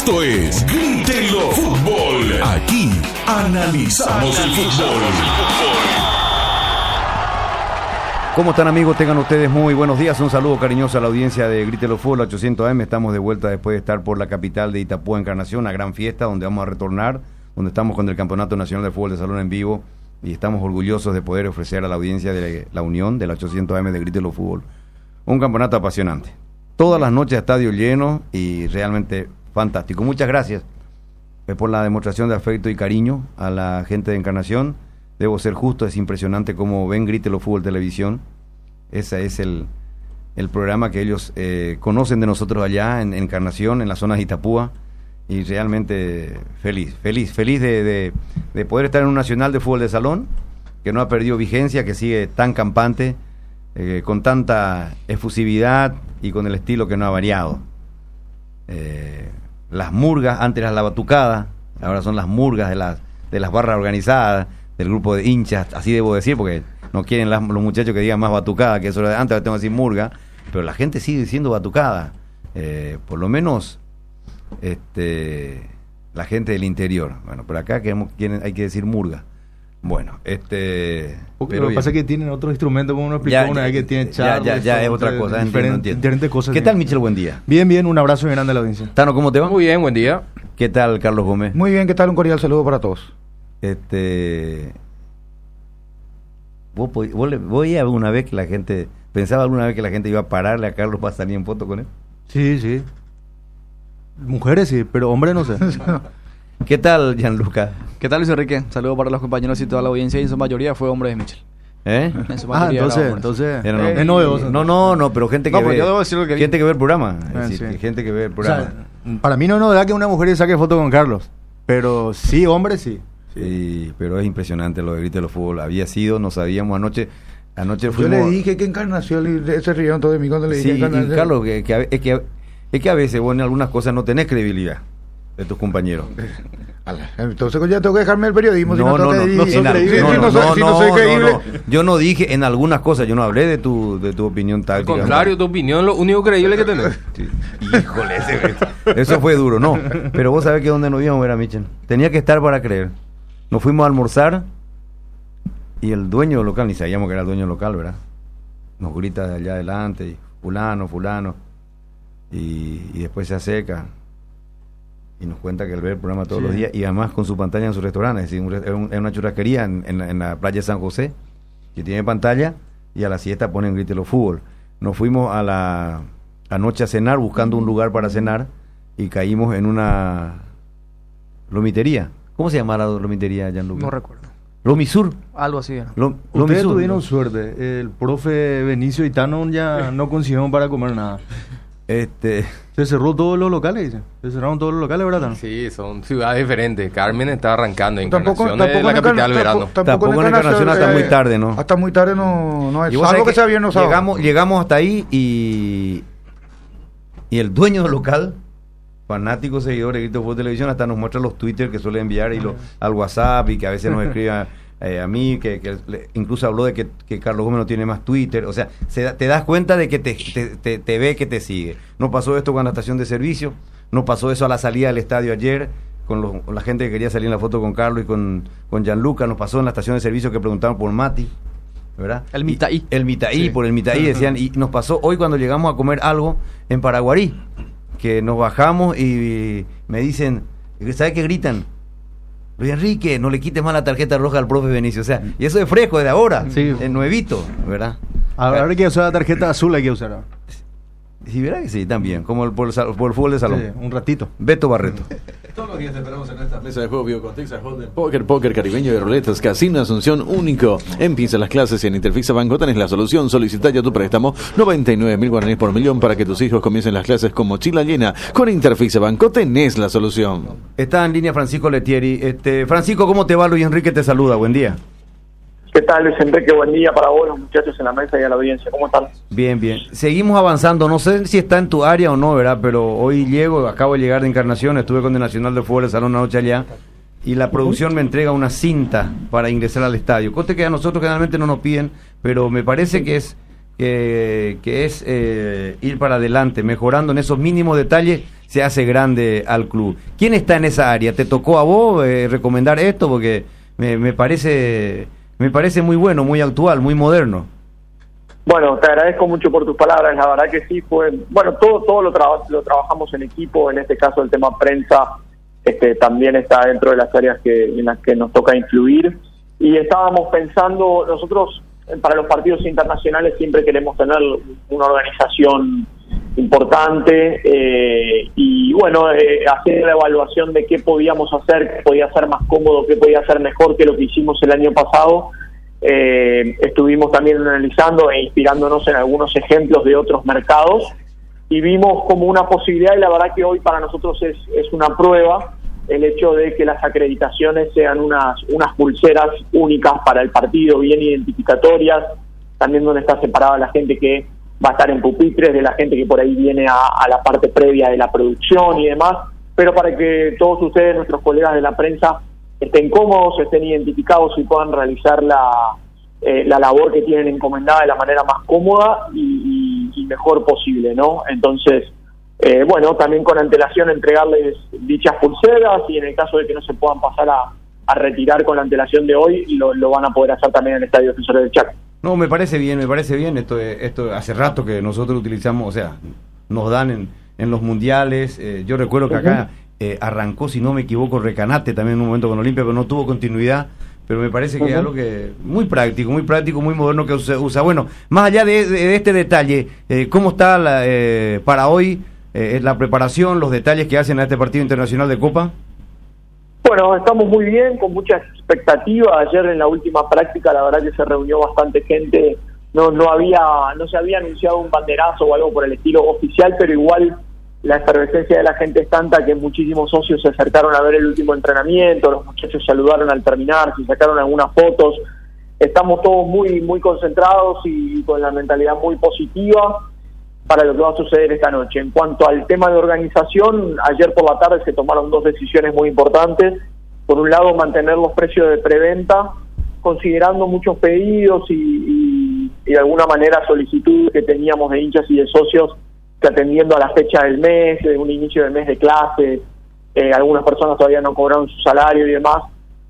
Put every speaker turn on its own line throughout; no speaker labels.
Esto es Grítelo Fútbol. Aquí analizamos el fútbol.
¿Cómo están, amigos? Tengan ustedes muy buenos días. Un saludo cariñoso a la audiencia de Grítelo Fútbol 800 AM. Estamos de vuelta después de estar por la capital de Itapúa, Encarnación, una gran fiesta donde vamos a retornar, donde estamos con el Campeonato Nacional de Fútbol de Salón en vivo y estamos orgullosos de poder ofrecer a la audiencia de la Unión de la 800 AM de Grítelo Fútbol un campeonato apasionante. Todas las noches estadio lleno y realmente fantástico. Muchas gracias por la demostración de afecto y cariño a la gente de Encarnación. Debo ser justo, es impresionante cómo ven Grítelo Fútbol Televisión. Ese es el programa que ellos conocen de nosotros allá en Encarnación, en la zona de Itapúa, y realmente feliz de poder estar en un nacional de fútbol de salón, que no ha perdido vigencia, que sigue tan campante, con tanta efusividad y con el estilo que no ha variado. Las murgas, antes era la batucada, ahora son las murgas de las barras organizadas, del grupo de hinchas, así debo decir, porque no quieren los muchachos que digan más batucada, que eso era antes, tengo que decir murga, pero la gente sigue diciendo batucada, por lo menos la gente del interior. Bueno, por acá hay que decir murga. Bueno,
lo que pasa es que tienen otro instrumento, como uno explicó una vez, que tiene charlas.
Ya es otra cosa, entiendo.
Diferentes cosas.
¿Qué tal, Michel? Buen día.
Bien, un abrazo grande a la audiencia.
Tano, ¿cómo te va?
Muy bien, buen día.
¿Qué tal, Carlos Gómez?
Muy bien, ¿qué tal? Un cordial saludo para todos.
¿Vos alguna vez que la gente pensaba alguna vez que la gente iba a pararle a Carlos para salir en foto con él?
Sí. Mujeres sí, pero hombres no sé.
¿Qué tal, Gianluca?
¿Qué tal, Luis Enrique? Saludos para los compañeros y toda la audiencia, y en su mayoría fue hombre de Michel.
En
su mayoría entonces es novedoso.
No, pero gente que ve,
yo debo decir lo que
gente que ve el programa.
Gente que ve el programa. O sea, para mí no es novedad que una mujer saque foto con Carlos, pero sí, hombre sí.
Sí, pero es impresionante lo de Grítelo Fútbol. Había sido, no sabíamos, anoche fuimos...
Yo le dije que Encarnación, y se rieron todos de mí cuando le dije Encarnación.
Sí, Carlos, es que a veces vos en algunas cosas no tenés credibilidad de tus compañeros.
Entonces ya tengo que dejarme el periodismo.
No soy creíble. Yo no dije en algunas cosas, yo no hablé de tu opinión táctica.
Al contrario, tu opinión lo único creíble que tenés.
Sí. Híjole, eso fue duro, no. Pero vos sabés que donde nos íbamos era Michel. Tenía que estar para creer. Nos fuimos a almorzar y el dueño local, ni sabíamos que era el dueño local, ¿verdad? Nos grita de allá adelante, y fulano, y después se acerca y nos cuenta que él ve el programa todos los días, y además con su pantalla en su restaurante. Es decir, es una churrasquería en la playa de San José, que tiene pantalla, y a la siesta ponen Grítelo Fútbol. Nos fuimos a la noche a cenar, buscando un lugar para cenar, y caímos en una lomitería. ¿Cómo se llama la lomitería, Gianluca?
No recuerdo.
Lomisur.
Algo así era.
Ustedes tuvieron suerte. El profe Benicio y Tano ya no consiguieron para comer nada. Se cerró todos los locales, dice. Se cerraron todos los locales, ¿verdad, Tano?
Sí, son ciudades diferentes. Carmen está arrancando. Encarnación es la capital del verano.
Tampoco en Encarnación hasta muy tarde, ¿no?
Hasta muy tarde no es. Algo que sea viernes o sábado.
Llegamos hasta ahí y el dueño del local, fanático seguidor de Grítelo Fútbol Televisión, hasta nos muestra los Twitter que suele enviar al WhatsApp, y que a veces nos escribe a mí, que incluso habló de que Carlos Gómez no tiene más Twitter. O sea, te das cuenta de que te ve, que te sigue. Nos pasó esto con la estación de servicio, nos pasó eso a la salida del estadio ayer, con la gente que quería salir en la foto con Carlos y con Gianluca. Nos pasó en la estación de servicio que preguntaban por Mati, ¿verdad?
El Mitaí.
Sí. Por el Mitaí decían, y nos pasó hoy cuando llegamos a comer algo en Paraguarí, que nos bajamos y me dicen, ¿sabes qué gritan? Luis Enrique, no le quites más la tarjeta roja al profe Benicio. O sea, y eso es fresco, de ahora, es nuevito, ¿verdad?
Ahora que usar la tarjeta azul hay que usar.
Sí, ¿verdad que sí? También, como por el fútbol de salón.
Sí, un ratito.
Beto Barreto.
Todos los días te esperamos en esta mesa de juego Biocontexa Hold'em Póker caribeño de ruletas, casino Asunción único. Empieza las clases en Interfisa Banco, tenés la solución. Solicita ya tu préstamo, 99.000 guaraníes por millón para que tus hijos comiencen las clases con mochila llena. Con Interfisa Banco tenés la solución.
Está en línea Francisco Letieri. Francisco, ¿cómo te va? Luis Enrique te saluda, buen día.
¿Qué tal, Luis Enrique? Buen día para vos, los muchachos en la mesa y a la audiencia. ¿Cómo están?
Bien. Seguimos avanzando. No sé si está en tu área o no, ¿verdad? Pero hoy acabo de llegar de Encarnación, estuve con el Nacional de Fútbol de Salón anoche allá, y la producción me entrega una cinta para ingresar al estadio. Coste que a nosotros generalmente no nos piden, pero me parece que es ir para adelante, mejorando en esos mínimos detalles. se hace grande al club. ¿Quién está en esa área? ¿Te tocó a vos recomendar esto? Porque me parece muy bueno, muy actual, muy moderno.
Bueno, te agradezco mucho por tus palabras, la verdad que sí fue, bueno, todo lo trabajamos en equipo, en este caso el tema prensa también está dentro de las áreas en las que nos toca influir, y estábamos pensando, nosotros para los partidos internacionales siempre queremos tener una organización importante, y bueno, hacer la evaluación de qué podíamos hacer, qué podía ser más cómodo, qué podía ser mejor que lo que hicimos el año pasado. Estuvimos también analizando e inspirándonos en algunos ejemplos de otros mercados y vimos como una posibilidad, y la verdad que hoy para nosotros es una prueba el hecho de que las acreditaciones sean unas pulseras únicas para el partido, bien identificatorias, también donde está separada la gente que va a estar en pupitres, de la gente que por ahí viene a la parte previa de la producción y demás, pero para que todos ustedes, nuestros colegas de la prensa, estén cómodos, estén identificados y puedan realizar la labor que tienen encomendada de la manera más cómoda y mejor posible, ¿no? Entonces, bueno, también con antelación entregarles dichas pulseras, y en el caso de que no se puedan pasar a retirar con la antelación de hoy, lo van a poder hacer también en el Estadio Defensores del Chaco.
No, me parece bien, esto hace rato que nosotros utilizamos, o sea, nos dan en los mundiales, yo recuerdo que acá arrancó, si no me equivoco, Recanate también en un momento con Olimpia, pero no tuvo continuidad, pero me parece que es algo que muy práctico, muy moderno que se usa. Bueno, más allá de este detalle, ¿cómo está para hoy la preparación, los detalles que hacen a este partido internacional de Copa?
Bueno, estamos muy bien, con mucha expectativa. Ayer en la última práctica, la verdad que se reunió bastante gente. No se había anunciado un banderazo o algo por el estilo oficial, pero igual la efervescencia de la gente es tanta que muchísimos socios se acercaron a ver el último entrenamiento, los muchachos saludaron al terminar, se sacaron algunas fotos. Estamos todos muy concentrados y con la mentalidad muy positiva para lo que va a suceder esta noche. En cuanto al tema de organización, ayer por la tarde se tomaron dos decisiones muy importantes. Por un lado, mantener los precios de preventa, considerando muchos pedidos y de alguna manera solicitudes que teníamos de hinchas y de socios que, atendiendo a la fecha del mes, de un inicio de mes de clases, algunas personas todavía no cobraron su salario y demás,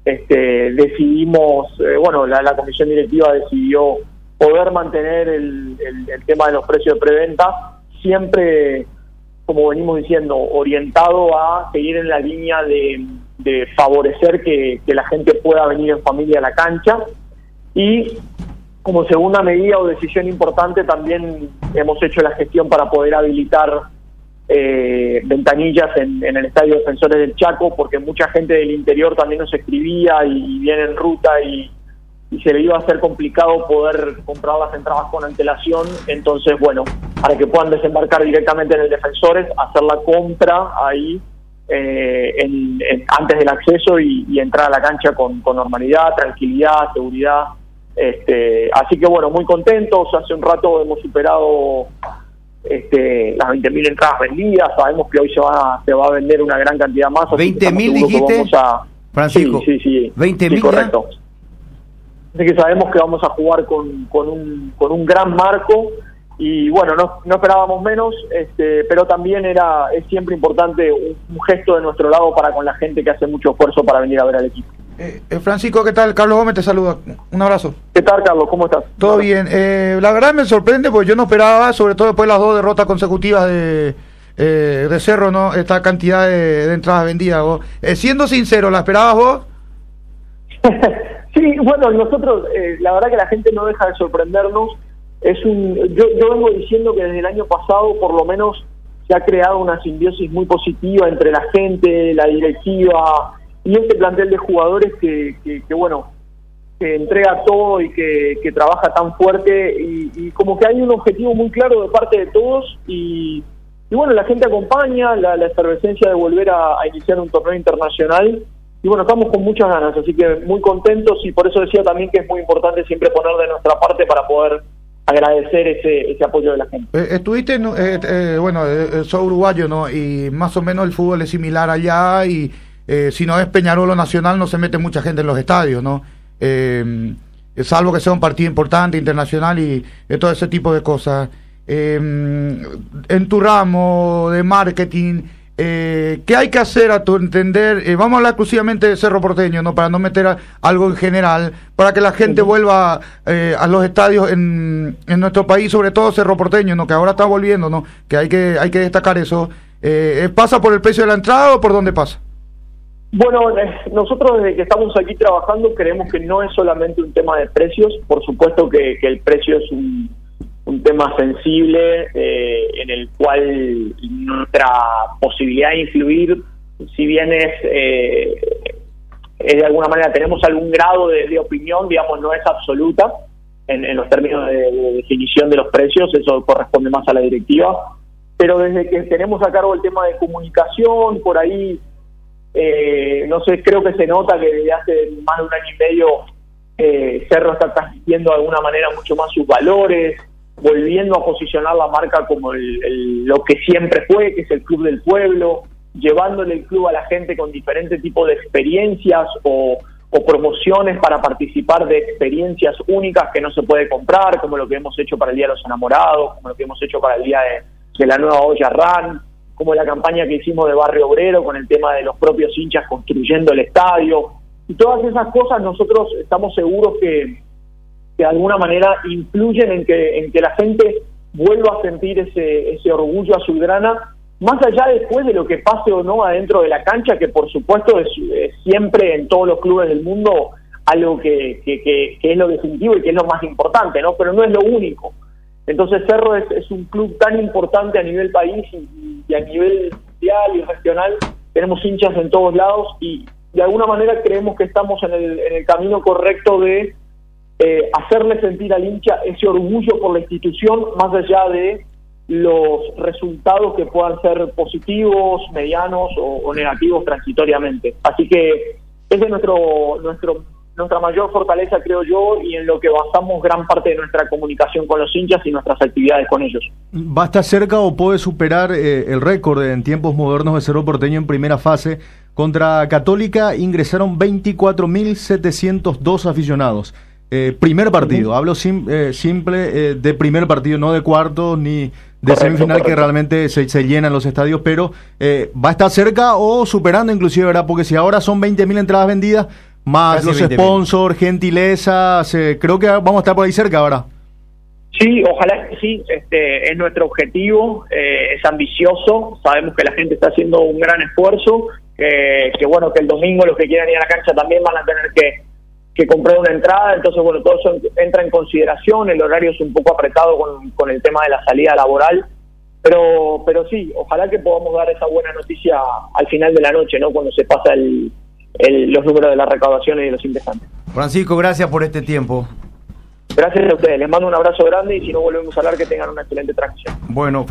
decidimos, la comisión directiva decidió poder mantener el tema de los precios de preventa, siempre, como venimos diciendo, orientado a seguir en la línea de favorecer que la gente pueda venir en familia a la cancha, y como segunda medida o decisión importante también hemos hecho la gestión para poder habilitar ventanillas en el Estadio Defensores del Chaco, porque mucha gente del interior también nos escribía y viene en ruta y se le iba a hacer complicado poder comprar las entradas con antelación. Entonces, bueno, para que puedan desembarcar directamente en el Defensores, hacer la compra ahí antes del acceso y entrar a la cancha con normalidad, tranquilidad, seguridad. Así que bueno, muy contentos. Hace un rato hemos superado las 20.000 entradas vendidas. Sabemos que hoy se va a vender una gran cantidad más.
20.000 dijiste, Francisco.
Sí.
20.000,
sí, correcto. Así que sabemos que vamos a jugar con un gran marco, y bueno, no esperábamos menos, pero también es siempre importante un gesto de nuestro lado para con la gente que hace mucho esfuerzo para venir a ver al equipo.
Francisco, ¿qué tal? Carlos Gómez te saluda. Un abrazo.
¿Qué tal, Carlos? ¿Cómo estás?
Todo bien. La verdad me sorprende porque yo no esperaba, sobre todo después de las 2 derrotas consecutivas de Cerro, ¿no? Esta cantidad de entradas vendidas. ¿Vos? Siendo sincero, ¿la esperabas vos?
Sí, bueno, nosotros, la verdad que la gente no deja de sorprendernos. Yo vengo diciendo que desde el año pasado, por lo menos, se ha creado una simbiosis muy positiva entre la gente, la directiva y este plantel de jugadores que entrega todo y que trabaja tan fuerte, y como que hay un objetivo muy claro de parte de todos, y bueno, la gente acompaña la efervescencia de volver a iniciar un torneo internacional. Y bueno, estamos con muchas ganas, así que muy contentos, y por eso decía también que es muy importante siempre poner de nuestra parte para poder agradecer ese apoyo de la gente.
Estuviste, soy uruguayo, ¿no? Y más o menos el fútbol es similar allá, y si no es Peñarol o Nacional no se mete mucha gente en los estadios, ¿no? Salvo que sea un partido importante, internacional y todo ese tipo de cosas. En tu ramo de marketing, ¿qué hay que hacer a tu entender? Vamos a hablar exclusivamente de Cerro Porteño, ¿no? Para no meter algo en general, para que la gente vuelva a los estadios en nuestro país, sobre todo Cerro Porteño, ¿no? Que ahora está volviendo, ¿no? Que hay que destacar eso. ¿Pasa por el precio de la entrada o por dónde pasa?
Bueno, nosotros desde que estamos aquí trabajando creemos que no es solamente un tema de precios. Por supuesto que el precio es un tema sensible en el cual nuestra posibilidad de influir, si bien es de alguna manera tenemos algún grado de opinión, digamos, no es absoluta en los términos de definición de los precios, eso corresponde más a la directiva, pero desde que tenemos a cargo el tema de comunicación, por ahí, no sé, creo que se nota que desde hace más de un año y medio Cerro está transmitiendo de alguna manera mucho más sus valores, volviendo a posicionar la marca como lo que siempre fue, que es el club del pueblo, llevándole el club a la gente con diferentes tipos de experiencias o promociones para participar de experiencias únicas que no se puede comprar, como lo que hemos hecho para el Día de los Enamorados, como lo que hemos hecho para el Día de la Nueva Olla Run, como la campaña que hicimos de Barrio Obrero con el tema de los propios hinchas construyendo el estadio. Y todas esas cosas nosotros estamos seguros que de alguna manera influyen en que la gente vuelva a sentir ese orgullo azulgrana, más allá después de lo que pase o no adentro de la cancha, que por supuesto es siempre en todos los clubes del mundo algo que es lo definitivo y que es lo más importante, ¿no? Pero no es lo único. Entonces Cerro es un club tan importante a nivel país y a nivel mundial y regional, tenemos hinchas en todos lados y de alguna manera creemos que estamos en el camino correcto de hacerle sentir al hincha ese orgullo por la institución, más allá de los resultados que puedan ser positivos, medianos o negativos transitoriamente. Así que ese es nuestra mayor fortaleza, creo yo, y en lo que basamos gran parte de nuestra comunicación con los hinchas y nuestras actividades con ellos.
¿Va a estar cerca o puede superar el récord en tiempos modernos de Cerro Porteño en primera fase? Contra Católica ingresaron 24.702 aficionados. Primer partido, hablo simple de primer partido, no de cuartos ni de semifinal, que realmente se llenan los estadios, pero ¿va a estar cerca o superando inclusive, verdad? Porque si ahora son 20.000 entradas vendidas, más casi los sponsors, gentileza, creo que vamos a estar por ahí cerca, ¿verdad?
Sí, ojalá que sí, es nuestro objetivo, es ambicioso, sabemos que la gente está haciendo un gran esfuerzo, que bueno, que el domingo los que quieran ir a la cancha también van a tener que comprar una entrada, entonces bueno, todo eso entra en consideración, el horario es un poco apretado con el tema de la salida laboral, pero sí, ojalá que podamos dar esa buena noticia al final de la noche, ¿no? Cuando se pasa los números de la recaudación y de los ingresantes.
Francisco, gracias por este tiempo.
Gracias a ustedes, les mando un abrazo grande y si no volvemos a hablar, que tengan una excelente transmisión.
Bueno.